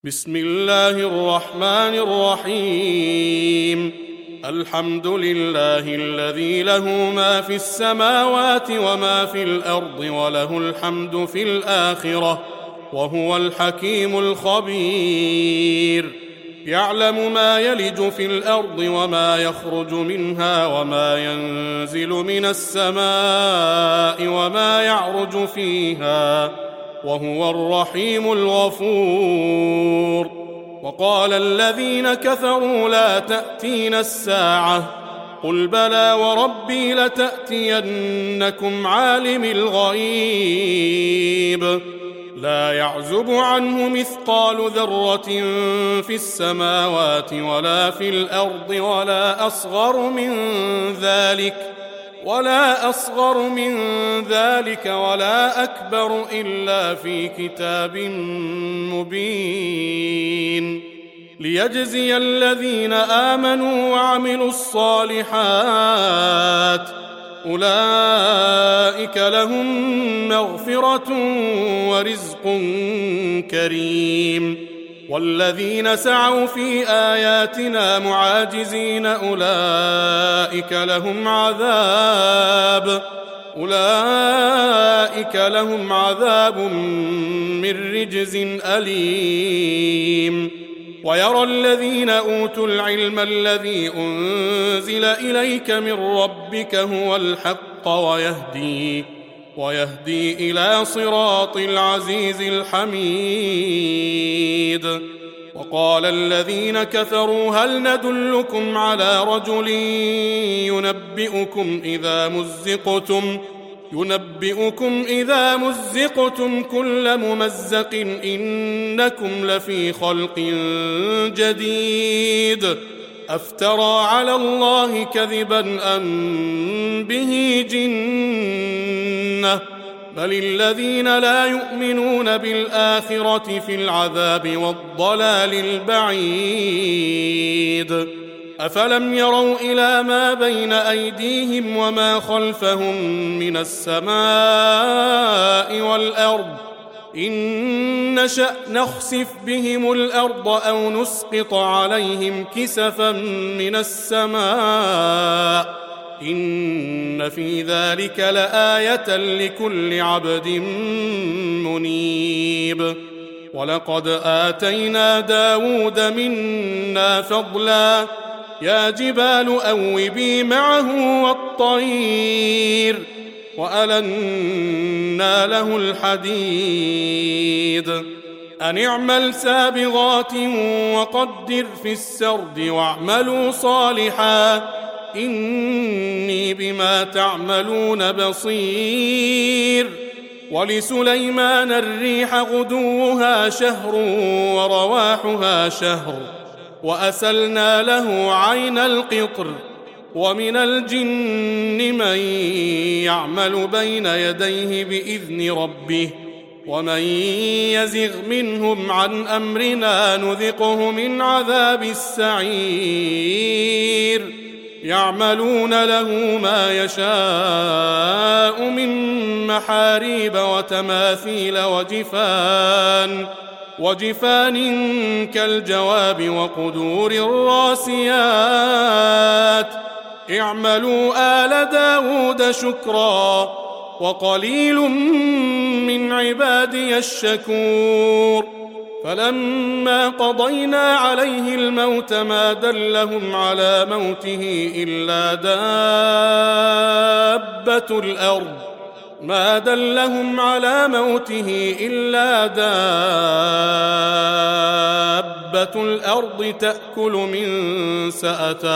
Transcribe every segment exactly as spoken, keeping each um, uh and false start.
بسم الله الرحمن الرحيم. الحمد لله الذي له ما في السماوات وما في الأرض وله الحمد في الآخرة وهو الحكيم الخبير. يعلم ما يلج في الأرض وما يخرج منها وما ينزل من السماء وما يعرج فيها وهو الرحيم الغفور. وقال الذين كفروا لا تأتينا الساعة قل بلى وربي لتأتينكم عالم الغيب لا يعزب عنه مثقال ذرة في السماوات ولا في الأرض ولا أصغر من ذلك ولا أصغر من ذلك ولا أكبر إلا في كتاب مبين ليجزي الذين آمنوا وعملوا الصالحات أولئك لهم مغفرة ورزق كريم. والذين سعوا في آياتنا معاجزين أولئك لهم عذاب أولئك لهم عذاب من رجز أليم. ويرى الذين أوتوا العلم الذي أنزل إليك من ربك هو الحق ويهدي ويهدي إلى صراط العزيز الحميد. وقال الذين كفروا هل ندلكم على رجل ينبئكم إذا مزقتم ينبئكم إذا مزقتم كل ممزق إنكم لفي خلق جديد أفترى على الله كذبا أم به جنة بل الذين لا يؤمنون بالآخرة في العذاب والضلال البعيد. أفلم يروا إلى ما بين أيديهم وما خلفهم من السماء والأرض إن نشأ نخسف بهم الأرض أو نسقط عليهم كسفا من السماء إن في ذلك لآية لكل عبد منيب. ولقد آتينا داود منا فضلا يا جبال أوبي معه والطير وألنا له الحديد أن اعمل سابغات وقدر في السرد واعملوا صالحا إني بما تعملون بصير. ولسليمان الريح غدوها شهر ورواحها شهر وأسلنا له عين القطر ومن الجن من يعمل بين يديه بإذن ربه ومن يزغ منهم عن أمرنا نذقه من عذاب السعير. يعملون له ما يشاء من محاريب وتماثيل وجفان وجفان كالجواب وقدور الراسيات اعملوا آل داود شكرا وقليل من عبادي الشكور. فلما قضينا عليه الموت ما دلهم على موته إلا دابة الأرض ما دلهم على موته إلا دابة الأرض تأكل من سأته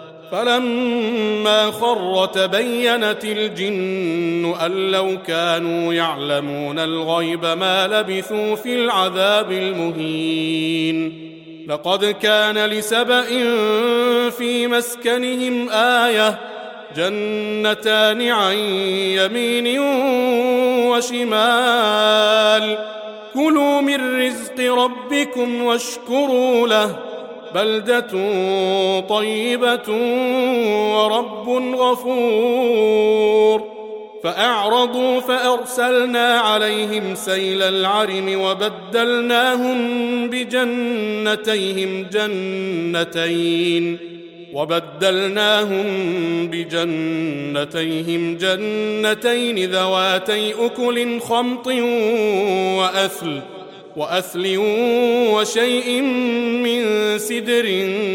فلما خر تبينت الجن أن لو كانوا يعلمون الغيب ما لبثوا في العذاب المهين. لقد كان لسبإ في مسكنهم آية جنتان عن يمين وشمال كلوا من رزق ربكم واشكروا له بلدة طيبة ورب غفور. فأعرضوا فأرسلنا عليهم سيل العرم وبدلناهم بجنتيهم جنتين وبدلناهم بجنتيهم جنتين ذواتي أكل خمط وأثل وأثل وشيء من سدر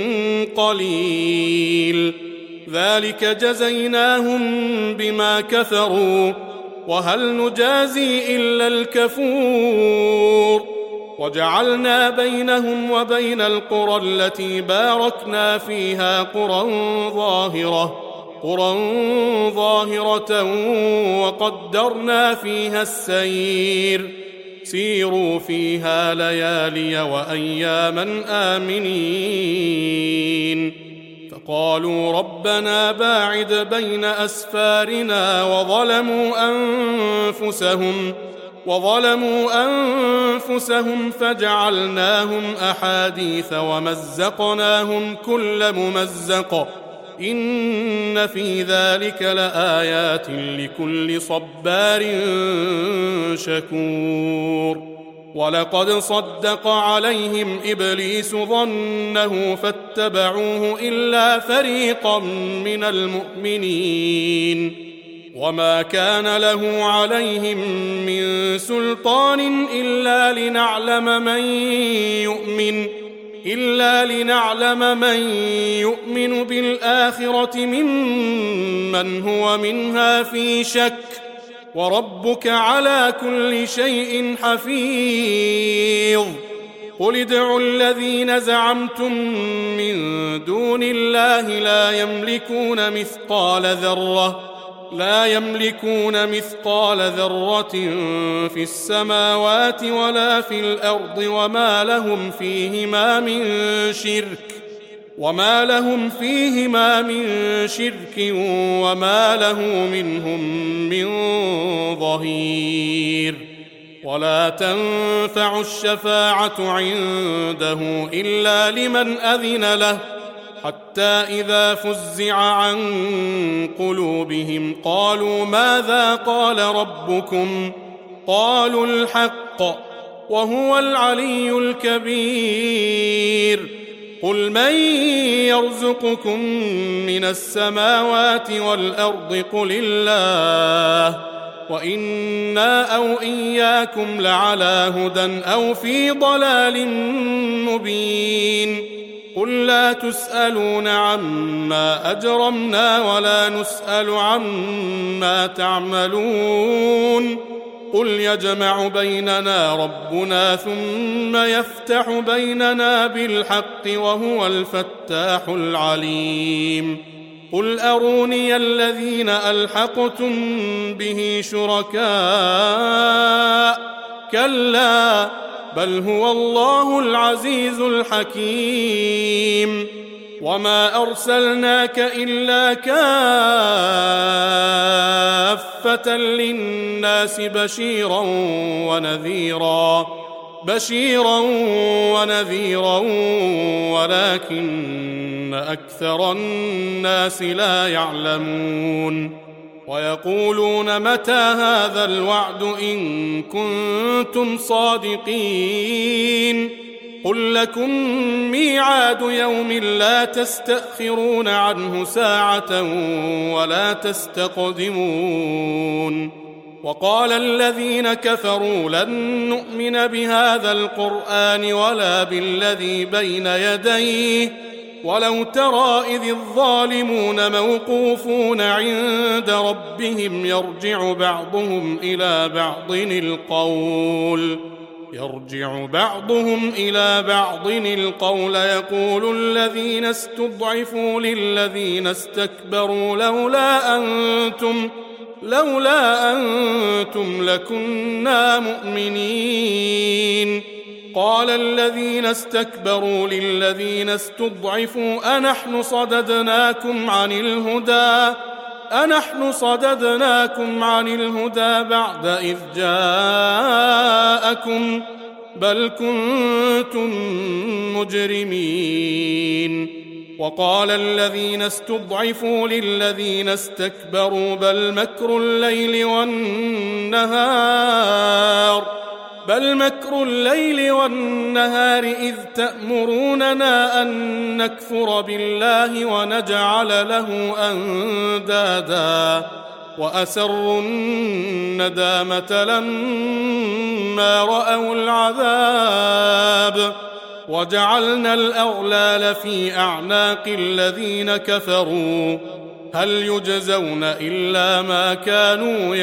قليل ذلك جزيناهم بما كفروا وهل نجازي إلا الكفور وجعلنا بينهم وبين القرى التي باركنا فيها قرى ظاهرة قرى ظاهرة وقدرنا فيها السير سيروا فيها ليالي وأياما آمنين فقالوا ربنا باعد بين أسفارنا وظلموا أنفسهم وظلموا أنفسهم فجعلناهم أحاديث ومزقناهم كل ممزق إن في ذلك لآيات لكل صبار شكور ولقد صدق عليهم إبليس ظنه فاتبعوه إلا فريقا من المؤمنين وما كان له عليهم من سلطان إلا لنعلم من يؤمن إلا لنعلم من يؤمن بالآخرة ممن هو منها في شك وربك على كل شيء حفيظ قل ادعوا الذين زعمتم من دون الله لا يملكون مثقال ذرة لا يملكون مثقال ذرة في السماوات ولا في الأرض وما لهم فيهما من شرك وما لهم فيهما من شرك وما له منهم من ظهير ولا تنفع الشفاعة عنده إلا لمن أذن له حتى إذا فزع عن قلوبهم قالوا ماذا قال ربكم قالوا الحق وهو العلي الكبير قل من يرزقكم من السماوات والأرض قل الله وإنا أو إياكم لعلى هدى أو في ضلال مبين قل لا تسألون عما أجرمنا ولا نسأل عما تعملون قل يجمع بيننا ربنا ثم يفتح بيننا بالحق وهو الفتاح العليم قل أروني الذين ألحقتم به شركاء كلا بل هو الله العزيز الحكيم وما أرسلناك إلا كافة للناس بشيرا ونذيرا بشيرا ونذيرا ولكن أكثر الناس لا يعلمون ويقولون متى هذا الوعد إن كنتم صادقين قل لكم ميعاد يوم لا تستأخرون عنه ساعة ولا تستقدمون وقال الذين كفروا لن نؤمن بهذا القرآن ولا بالذي بين يديه ولو ترى إذ الظالمون موقوفون عند ربهم يرجع بعضهم إلى بعض القول يرجع بعضهم إلى بعض القول يقول الذين استضعفوا للذين استكبروا لولا أنتم لولا أنتم لكنا مؤمنين قال الذين استكبروا للذين استضعفوا أنحن صددناكم عن الهدى أنحن صددناكم عن الهدى بعد إذ جاءكم بل كنتم مجرمين وقال الذين استضعفوا للذين استكبروا بل مكر الليل والنهار بل مكر الليل والنهار إذ تأمروننا أن نكفر بالله ونجعل له أندادا وأسروا الندامة لما رأوا العذاب وجعلنا الأغلال في أعناق الذين كفروا هل يجزون إلا ما كانوا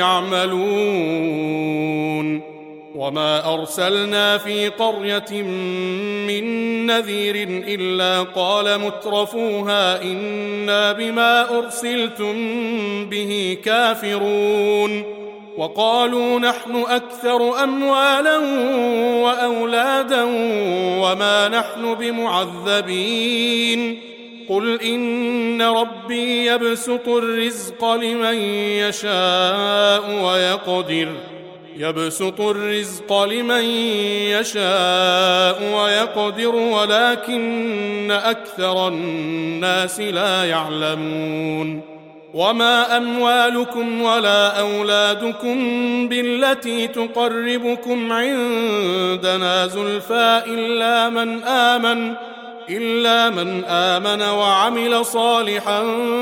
يعملون وما أرسلنا في قرية من نذير إلا قال مترفوها إنا بما أرسلتم به كافرون وقالوا نحن أكثر أموالا وأولادا وما نحن بمعذبين قل إن ربي يبسط الرزق لمن يشاء ويقدر يبسط الرزق لمن يشاء ويقدر ولكن أكثر الناس لا يعلمون وما أموالكم ولا أولادكم بالتي تقربكم عندنا زلفى إلا من آمن إلا من آمن وعمل صالحا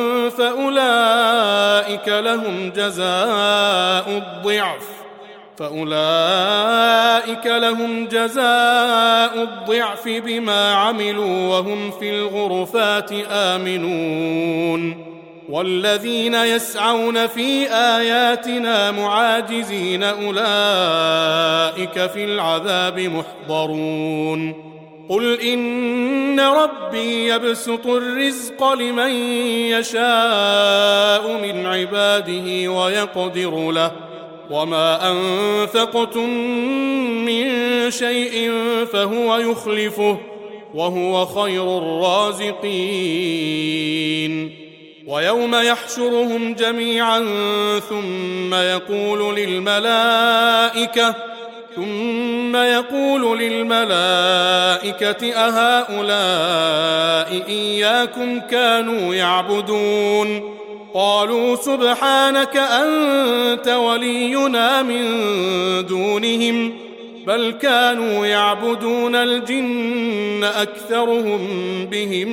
فأولئك لهم جزاء الضعف فأولئك لهم جزاء الضعف بما عملوا وهم في الغرفات آمنون والذين يسعون في آياتنا معاجزين أولئك في العذاب محضرون قل إن ربي يبسط الرزق لمن يشاء من عباده ويقدر له وما أنفقتم من شيء فهو يخلفه وهو خير الرازقين ويوم يحشرهم جميعا ثم يقول للملائكة ثم يقول للملائكة أهؤلاء إياكم كانوا يعبدون قالوا سبحانك أنت ولينا من دونهم بل كانوا يعبدون الجن أكثرهم بهم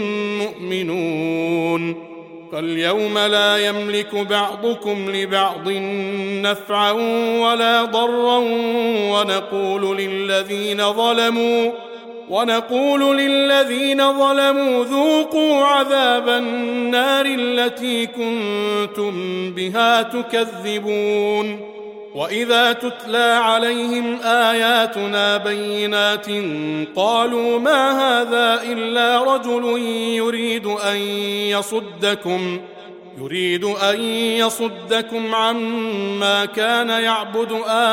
مؤمنون فاليوم لا يملك بعضكم لبعض نفعا ولا ضرا ونقول للذين ظلموا ونقول للذين ظلموا ذوقوا عذاب النار التي كنتم بها تكذبون وإذا تتلى عليهم آياتنا بينات قالوا ما هذا إلا رجل يريد أن يصدكم يريد أن يصدكم عما كان يعبد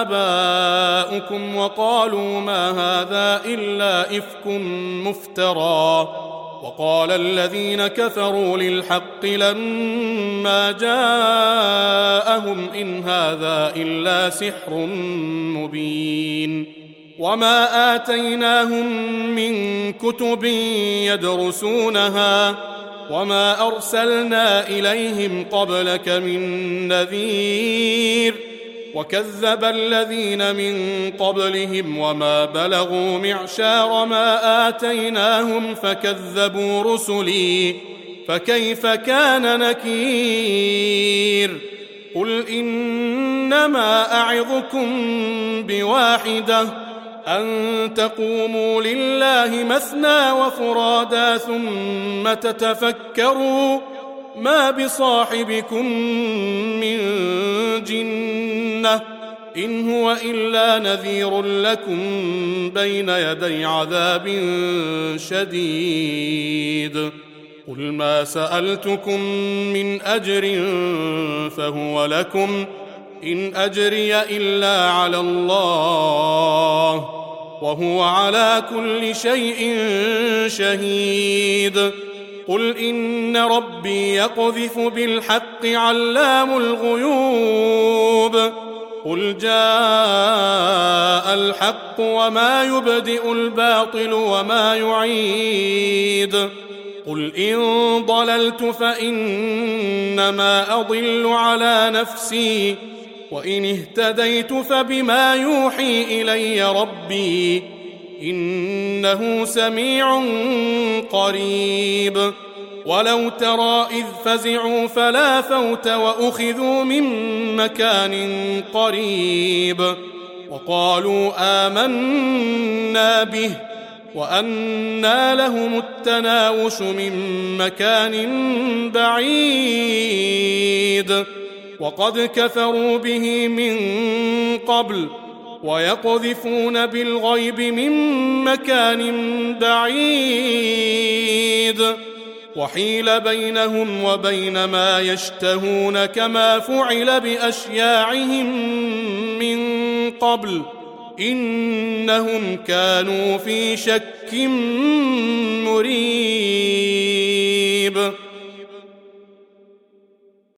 آباؤكم وقالوا ما هذا إلا إفك مفترى وقال الذين كفروا للحق لما جاءهم إن هذا إلا سحر مبين وما آتيناهم من كتب يدرسونها وما أرسلنا إليهم قبلك من نذير وكذب الذين من قبلهم وما بلغوا معشار ما آتيناهم فكذبوا رسلي فكيف كان نكير قل إنما أعظكم بواحدة أن تقوموا لله مثنى وفرادا ثم تتفكروا ما بصاحبكم من جنة إن هو إلا نذير لكم بين يدي عذاب شديد قل ما سألتكم من أجر فهو لكم إن أجري إلا على الله وهو على كل شيء شهيد قل إن ربي يقذف بالحق علام الغيوب قل جاء الحق وما يبدئ الباطل وما يعيد قل إن ضللت فإنما أضل على نفسي وإن اهتديت فبما يوحي إلي ربي إنه سميع قريب ولو ترى إذ فزعوا فلا فوت وأخذوا من مكان قريب وقالوا آمنا به وأنى لهم التناوش من مكان بعيد وقد كفروا به من قبل ويقذفون بالغيب من مكان بعيد وحيل بينهم وبين ما يشتهون كما فعل بأشياعهم من قبل إنهم كانوا في شك مريب.